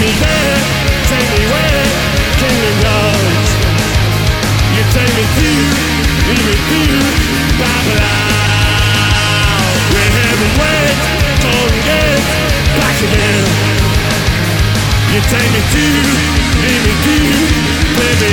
me there, take me where kingdom goes. You take me to, lead me through Babylon, where heaven waits, golden gates, back again. You take me to, lead me through, baby,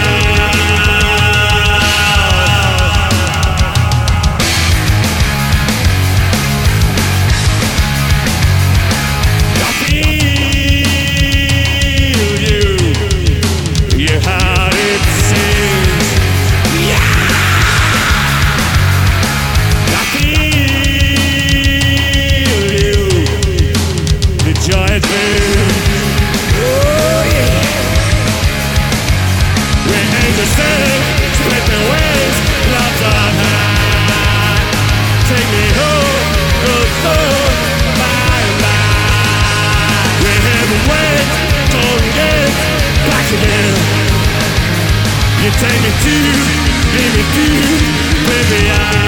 you take me to, lead me through, baby,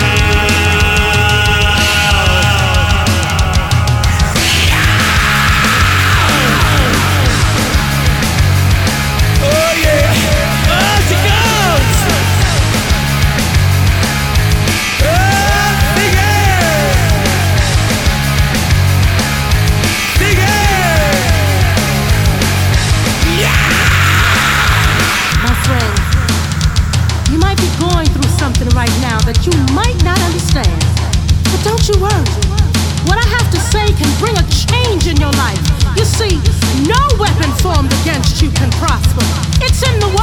oh yeah, oh she goes, oh sing it, yeah. My friend, you might be going through something right now that you might not understand. But don't you worry. What I have to say can bring a change in your life. You see, no weapon formed against you can prosper. It's in the word.